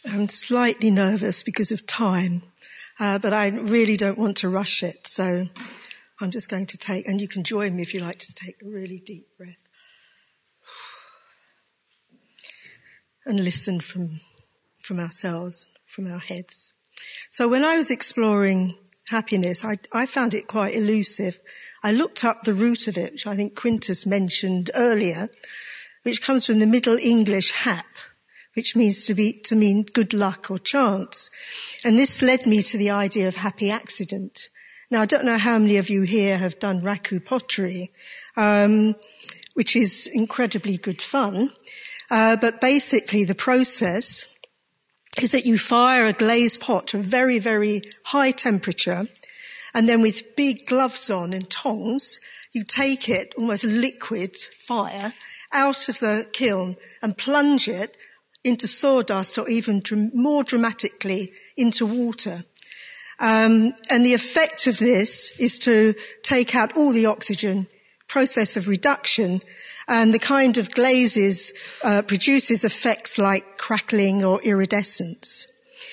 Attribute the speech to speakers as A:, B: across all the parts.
A: I'm slightly nervous because of time, but I really don't want to rush it. So I'm just going to take, and you can join me if you like, just take a really deep breath and listen from ourselves, from our heads. So when I was exploring happiness, I found it quite elusive. I looked up the root of it, which I think Quintus mentioned earlier, which comes from the Middle English hap, which means to mean good luck or chance. And this led me to the idea of happy accident. Now, I don't know how many of you here have done raku pottery, which is incredibly good fun. But basically the process is that you fire a glazed pot to a very, very high temperature, and then with big gloves on and tongs, you take it, almost liquid fire, out of the kiln and plunge it into sawdust, or even more dramatically into water. And the effect of this is to take out all the oxygen, process of reduction, and the kind of glazes produces effects like crackling or iridescence.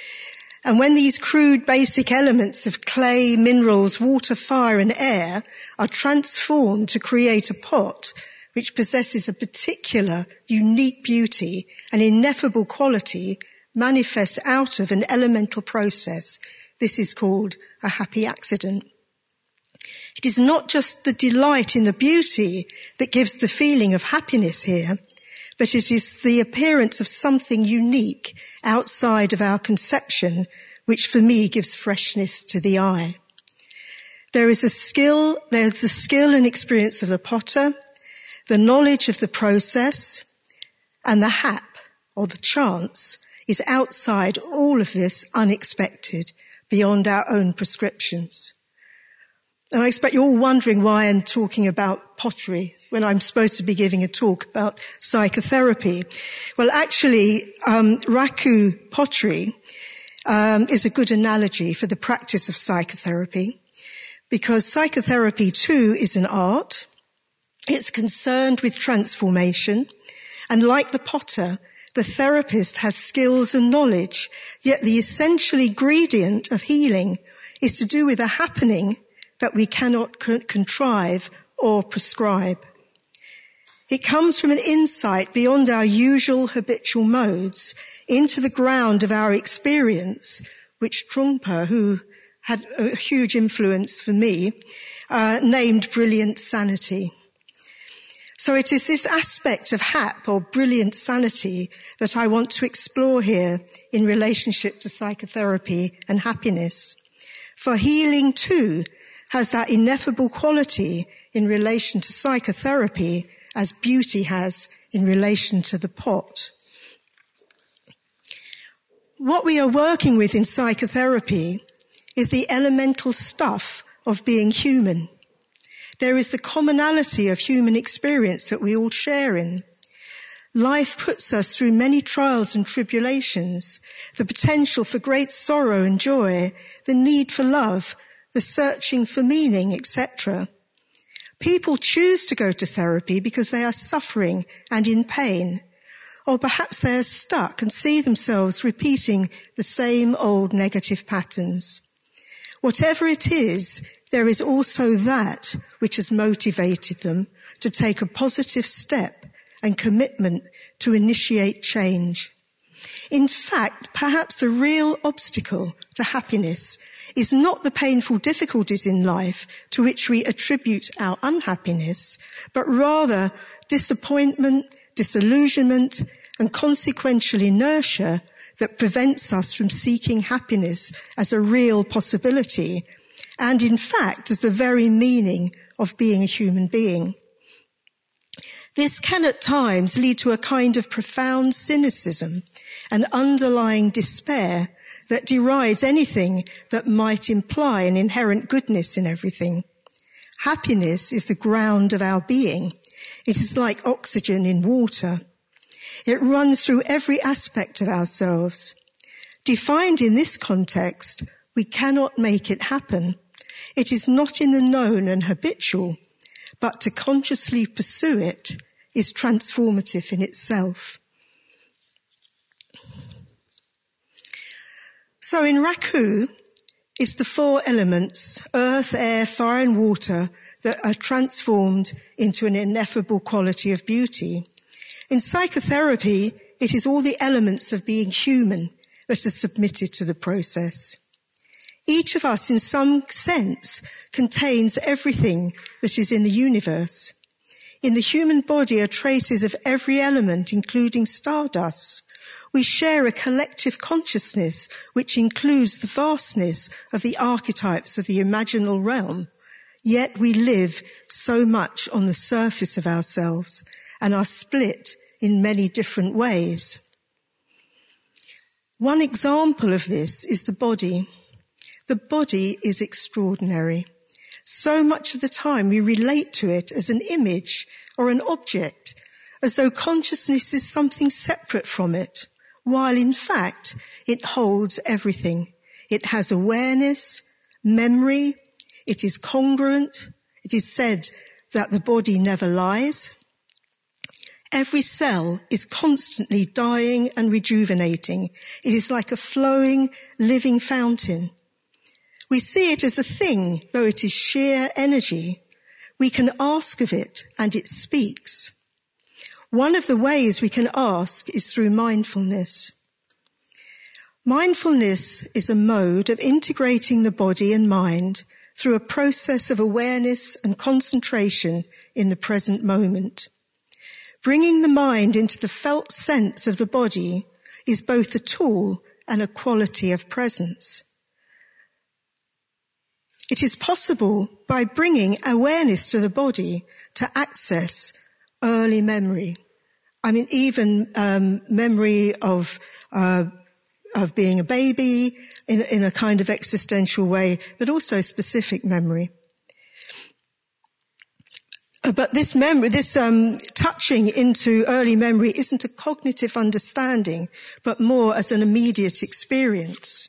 A: And when these crude basic elements of clay, minerals, water, fire and air are transformed to create a pot which possesses a particular unique beauty and ineffable quality manifest out of an elemental process, this is called a happy accident. It is not just the delight in the beauty that gives the feeling of happiness here, but it is the appearance of something unique outside of our conception, which for me gives freshness to the eye. There's the skill and experience of the potter, the knowledge of the process, and the hap, or the chance, is outside all of this, unexpected, beyond our own prescriptions. And I expect you're all wondering why I'm talking about pottery when I'm supposed to be giving a talk about psychotherapy. Well, actually, raku pottery is a good analogy for the practice of psychotherapy, because psychotherapy too is an art. It's concerned with transformation, and like the potter, the therapist has skills and knowledge, yet the essential ingredient of healing is to do with a happening that we cannot contrive or prescribe. It comes from an insight beyond our usual habitual modes into the ground of our experience, which Trungpa, who had a huge influence for me, named brilliant sanity. So it is this aspect of hap, or brilliant sanity, that I want to explore here in relationship to psychotherapy and happiness. For healing too has that ineffable quality in relation to psychotherapy as beauty has in relation to the pot. What we are working with in psychotherapy is the elemental stuff of being human. There is the commonality of human experience that we all share in. Life puts us through many trials and tribulations, the potential for great sorrow and joy, the need for love, the searching for meaning, etc. People choose to go to therapy because they are suffering and in pain, or perhaps they are stuck and see themselves repeating the same old negative patterns. Whatever it is, there is also that which has motivated them to take a positive step and commitment to initiate change. In fact, perhaps the real obstacle to happiness is not the painful difficulties in life to which we attribute our unhappiness, but rather disappointment, disillusionment, and consequential inertia that prevents us from seeking happiness as a real possibility, and in fact as the very meaning of being a human being. This can at times lead to a kind of profound cynicism and underlying despair that derides anything that might imply an inherent goodness in everything. Happiness is the ground of our being. It is like oxygen in water. It runs through every aspect of ourselves. Defined in this context, we cannot make it happen. It is not in the known and habitual, but to consciously pursue it is transformative in itself. So in Raku, it's the four elements, earth, air, fire and water, that are transformed into an ineffable quality of beauty. In psychotherapy, it is all the elements of being human that are submitted to the process. Each of us, in some sense, contains everything that is in the universe. In the human body are traces of every element, including stardust. We share a collective consciousness which includes the vastness of the archetypes of the imaginal realm. Yet we live so much on the surface of ourselves and are split in many different ways. One example of this is the body. The body is extraordinary. So much of the time we relate to it as an image or an object, as though consciousness is something separate from it, while in fact it holds everything. It has awareness, memory, it is congruent. It is said that the body never lies. Every cell is constantly dying and rejuvenating. It is like a flowing, living fountain. We see it as a thing, though it is sheer energy. We can ask of it, and it speaks. One of the ways we can ask is through mindfulness. Mindfulness is a mode of integrating the body and mind through a process of awareness and concentration in the present moment. Bringing the mind into the felt sense of the body is both a tool and a quality of presence. It is possible by bringing awareness to the body to access early memory. I mean, even memory of being a baby in a kind of existential way, but also specific memory. But this memory, touching into early memory isn't a cognitive understanding, but more as an immediate experience.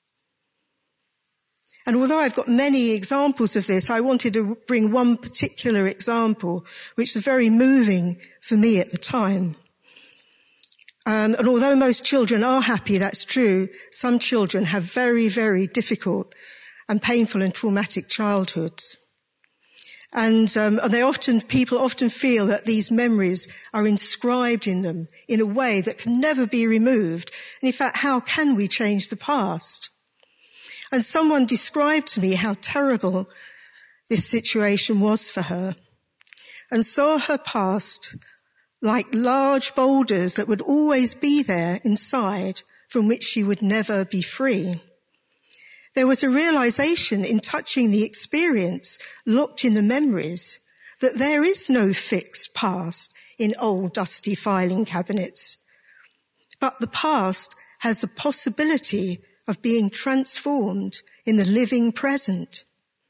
A: And although I've got many examples of this, I wanted to bring one particular example, which was very moving for me at the time. And although most children are happy, that's true, some children have very, very difficult and painful and traumatic childhoods. And people often feel that these memories are inscribed in them in a way that can never be removed. And in fact, how can we change the past? And someone described to me how terrible this situation was for her and saw her past like large boulders that would always be there inside, from which she would never be free. There was a realization in touching the experience locked in the memories that there is no fixed past in old dusty filing cabinets, but the past has the possibility of being transformed in the living present.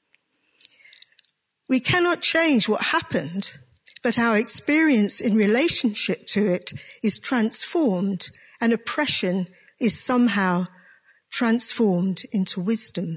A: We cannot change what happened, but our experience in relationship to it is transformed, and oppression is somehow transformed into wisdom.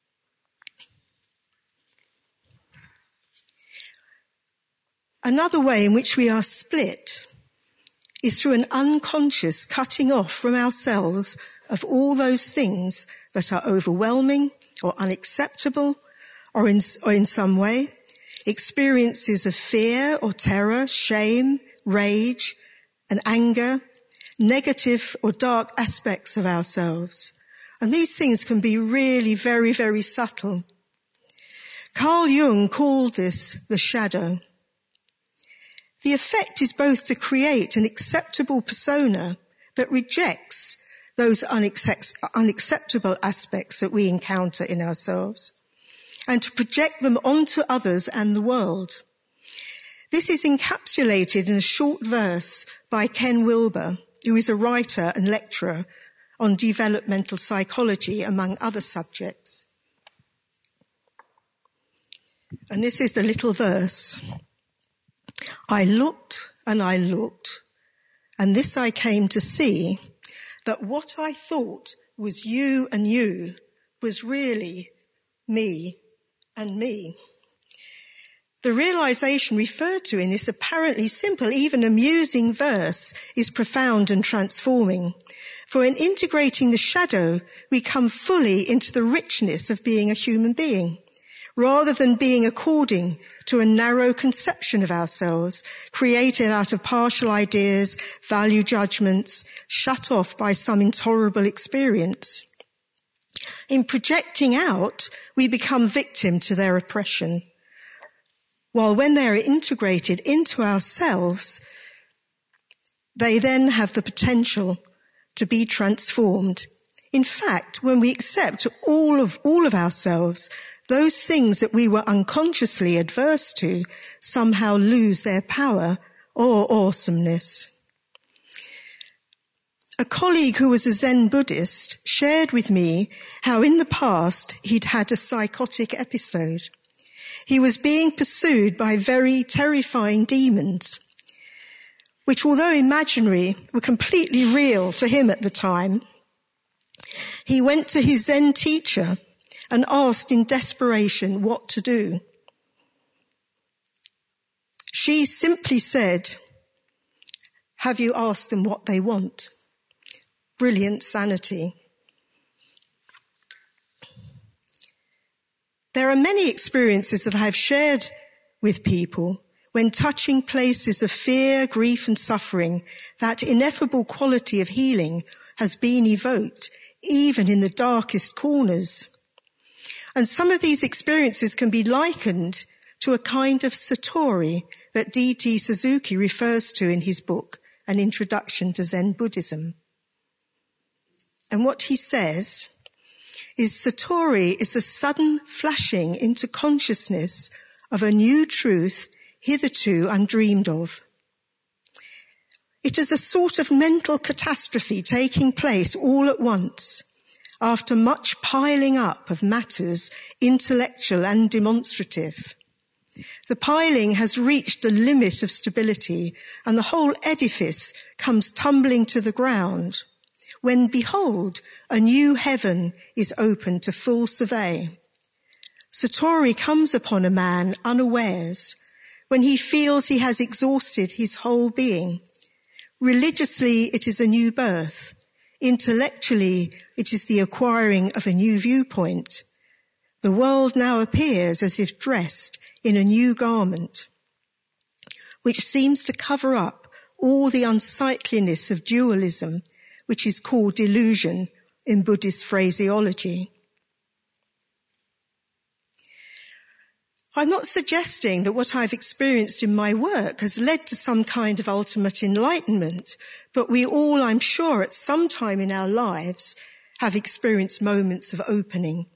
A: Another way in which we are split is through an unconscious cutting off from ourselves of all those things that are overwhelming or unacceptable or in some way, experiences of fear or terror, shame, rage, and anger, negative or dark aspects of ourselves. And these things can be really very, very subtle. Carl Jung called this the shadow. The effect is both to create an acceptable persona that rejects those unacceptable aspects that we encounter in ourselves, and to project them onto others and the world. This is encapsulated in a short verse by Ken Wilber, who is a writer and lecturer on developmental psychology, among other subjects. And this is the little verse. I looked, and this I came to see, that what I thought was you and you was really me and me. The realization referred to in this apparently simple, even amusing verse is profound and transforming. For in integrating the shadow, we come fully into the richness of being a human being, rather than being according to a narrow conception of ourselves, created out of partial ideas, value judgments, shut off by some intolerable experience. In projecting out, we become victim to their oppression, while when they are integrated into ourselves, they then have the potential to be transformed. In fact, when we accept all of ourselves, those things that we were unconsciously adverse to somehow lose their power or awesomeness. A colleague who was a Zen Buddhist shared with me how in the past he'd had a psychotic episode. He was being pursued by very terrifying demons, which, although imaginary, were completely real to him at the time. He went to his Zen teacher and asked in desperation what to do. She simply said, "Have you asked them what they want?" Brilliant sanity. There are many experiences that I have shared with people when touching places of fear, grief and suffering, that ineffable quality of healing has been evoked, even in the darkest corners. And some of these experiences can be likened to a kind of satori that D.T. Suzuki refers to in his book, An Introduction to Zen Buddhism. And what he says is satori is the sudden flashing into consciousness of a new truth hitherto undreamed of. It is a sort of mental catastrophe taking place all at once, after much piling up of matters, intellectual and demonstrative. The piling has reached the limit of stability, and the whole edifice comes tumbling to the ground, when, behold, a new heaven is open to full survey. Satori comes upon a man unawares, when he feels he has exhausted his whole being. Religiously, it is a new birth. Intellectually, it is the acquiring of a new viewpoint. The world now appears as if dressed in a new garment, which seems to cover up all the unsightliness of dualism, which is called delusion in Buddhist phraseology. I'm not suggesting that what I've experienced in my work has led to some kind of ultimate enlightenment, but we all, I'm sure, at some time in our lives have experienced moments of opening.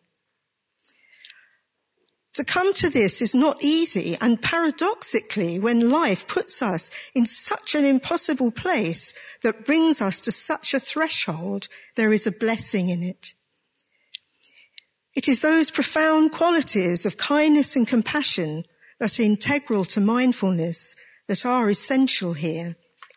A: To come to this is not easy, and paradoxically, when life puts us in such an impossible place that brings us to such a threshold, there is a blessing in it. It is those profound qualities of kindness and compassion that are integral to mindfulness that are essential here.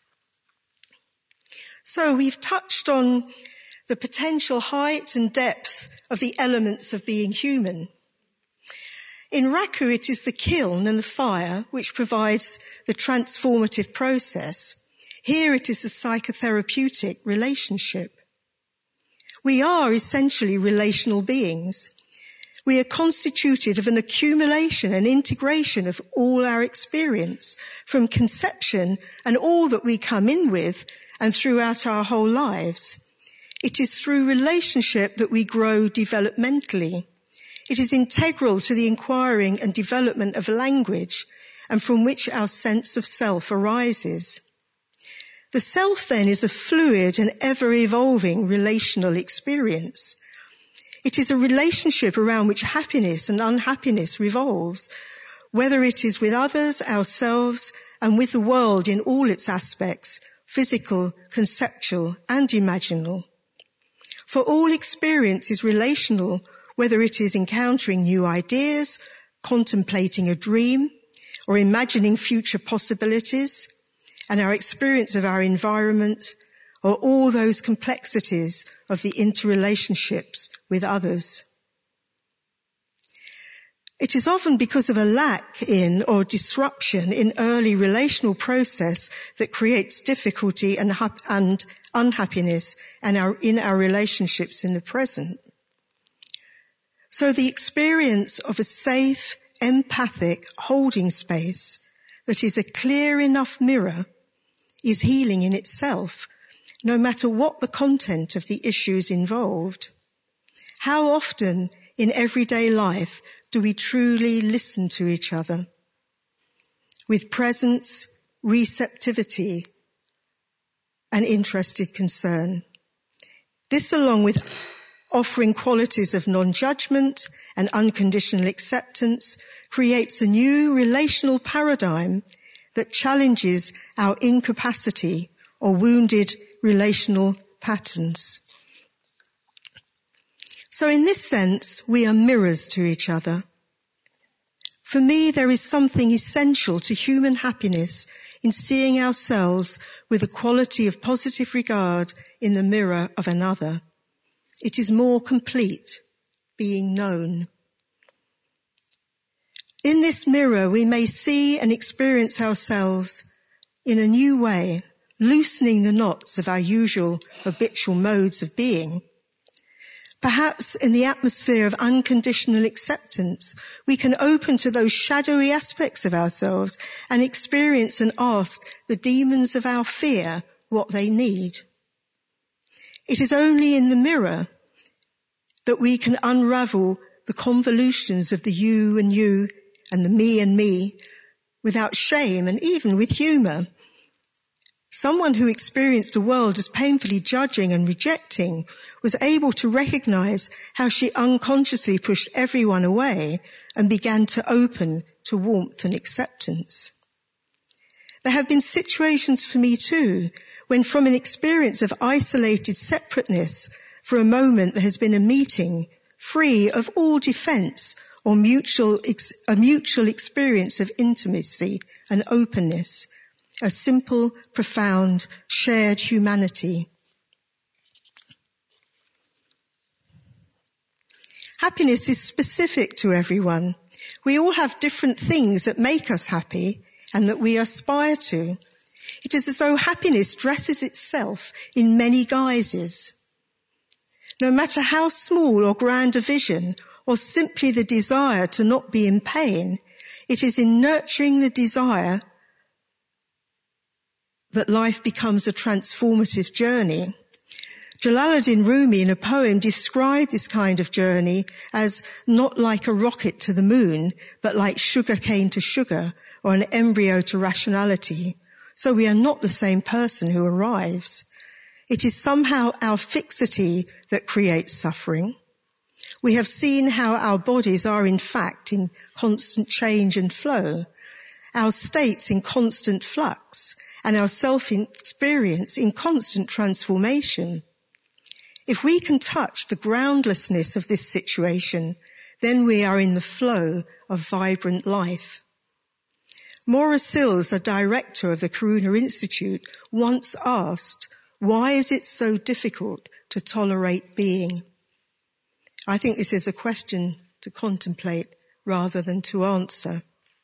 A: So we've touched on the potential height and depth of the elements of being human. In Raku, it is the kiln and the fire which provides the transformative process. Here it is the psychotherapeutic relationship. We are essentially relational beings. We are constituted of an accumulation and integration of all our experience, from conception and all that we come in with and throughout our whole lives. It is through relationship that we grow developmentally. It is integral to the inquiring and development of language, and from which our sense of self arises. The self, then, is a fluid and ever-evolving relational experience. It is a relationship around which happiness and unhappiness revolves, whether it is with others, ourselves, and with the world in all its aspects, physical, conceptual, and imaginal. For all experience is relational, whether it is encountering new ideas, contemplating a dream, or imagining future possibilities, and our experience of our environment, or all those complexities of the interrelationships with others. It is often because of a lack in or disruption in early relational process that creates difficulty and unhappiness in our relationships in the present. So the experience of a safe, empathic holding space that is a clear enough mirror is healing in itself, no matter what the content of the issues involved. How often in everyday life do we truly listen to each other with presence, receptivity, and interested concern? This, along with offering qualities of non-judgment and unconditional acceptance, creates a new relational paradigm that challenges our incapacity or wounded relational patterns. So in this sense, we are mirrors to each other. For me, there is something essential to human happiness in seeing ourselves with a quality of positive regard in the mirror of another. It is more complete, being known. In this mirror, we may see and experience ourselves in a new way, loosening the knots of our usual habitual modes of being. Perhaps in the atmosphere of unconditional acceptance, we can open to those shadowy aspects of ourselves and experience and ask the demons of our fear what they need. It is only in the mirror that we can unravel the convolutions of the you and the me and me without shame and even with humour. Someone who experienced a world as painfully judging and rejecting was able to recognise how she unconsciously pushed everyone away and began to open to warmth and acceptance. There have been situations for me too, when from an experience of isolated separateness, for a moment there has been a meeting free of all defence or a mutual experience of intimacy and openness, a simple, profound, shared humanity. Happiness is specific to everyone. We all have different things that make us happy and that we aspire to. It is as though happiness dresses itself in many guises. No matter how small or grand a vision, or simply the desire to not be in pain, it is in nurturing the desire that life becomes a transformative journey. Jalaluddin Rumi, in a poem, described this kind of journey as not like a rocket to the moon, but like sugar cane to sugar, or an embryo to rationality. So we are not the same person who arrives. It is somehow our fixity that creates suffering. We have seen how our bodies are in fact in constant change and flow, our states in constant flux, and our self-experience in constant transformation. If we can touch the groundlessness of this situation, then we are in the flow of vibrant life. Maura Sills, the director of the Karuna Institute, once asked, "Why is it so difficult to tolerate being?" I think this is a question to contemplate rather than to answer.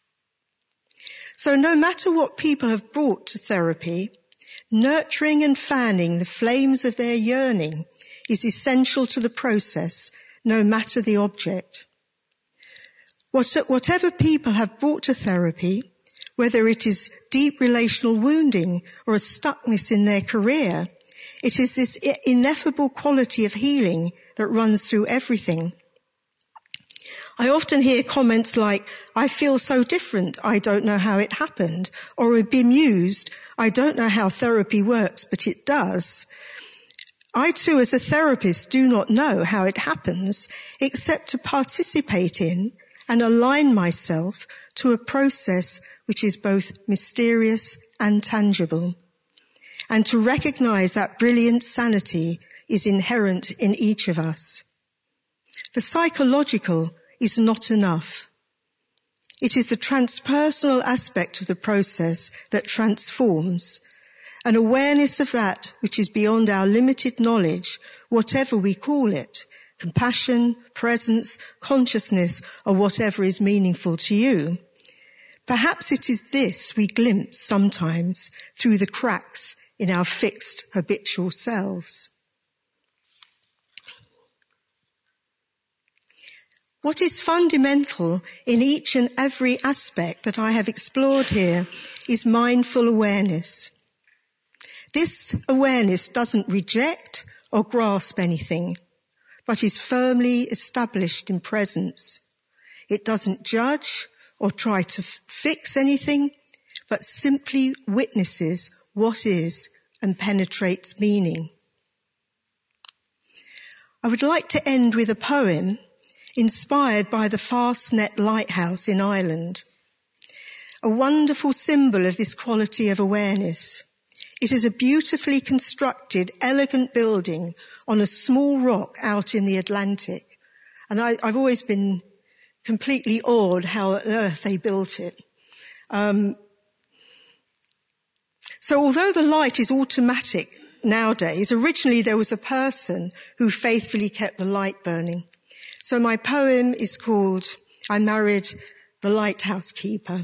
A: So no matter what people have brought to therapy, nurturing and fanning the flames of their yearning is essential to the process, no matter the object. Whatever people have brought to therapy, whether it is deep relational wounding or a stuckness in their career, it is this ineffable quality of healing that runs through everything. I often hear comments like, "I feel so different, I don't know how it happened," or a bemused, "I don't know how therapy works, but it does." I too, as a therapist, do not know how it happens, except to participate in and align myself to a process which is both mysterious and tangible, and to recognize that brilliant sanity is inherent in each of us. The psychological is not enough. It is the transpersonal aspect of the process that transforms, an awareness of that which is beyond our limited knowledge, whatever we call it, compassion, presence, consciousness, or whatever is meaningful to you. Perhaps it is this we glimpse sometimes through the cracks in our fixed habitual selves. What is fundamental in each and every aspect that I have explored here is mindful awareness. This awareness doesn't reject or grasp anything, but is firmly established in presence. It doesn't judge or try to fix anything, but simply witnesses what is and penetrates meaning. I would like to end with a poem inspired by the Fastnet Lighthouse in Ireland, a wonderful symbol of this quality of awareness. It is a beautifully constructed, elegant building on a small rock out in the Atlantic. And I've always been completely awed how on earth they built it. So although the light is automatic nowadays, originally there was a person who faithfully kept the light burning. So my poem is called I Married the Lighthouse Keeper.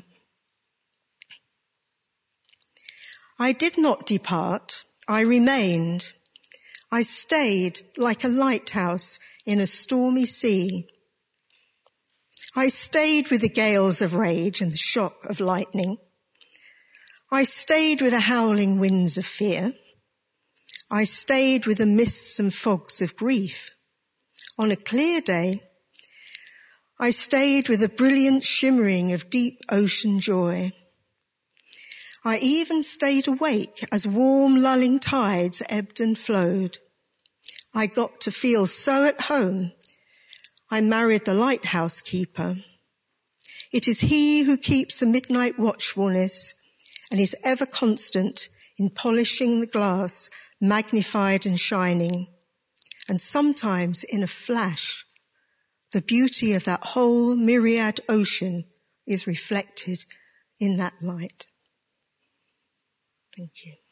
A: I did not depart, I remained. I stayed like a lighthouse in a stormy sea. I stayed with the gales of rage and the shock of lightning. I stayed with the howling winds of fear. I stayed with the mists and fogs of grief. On a clear day, I stayed with a brilliant shimmering of deep ocean joy. I even stayed awake as warm, lulling tides ebbed and flowed. I got to feel so at home. I married the lighthouse keeper. It is he who keeps the midnight watchfulness and is ever constant in polishing the glass, magnified and shining. And sometimes in a flash, the beauty of that whole myriad ocean is reflected in that light. Thank you.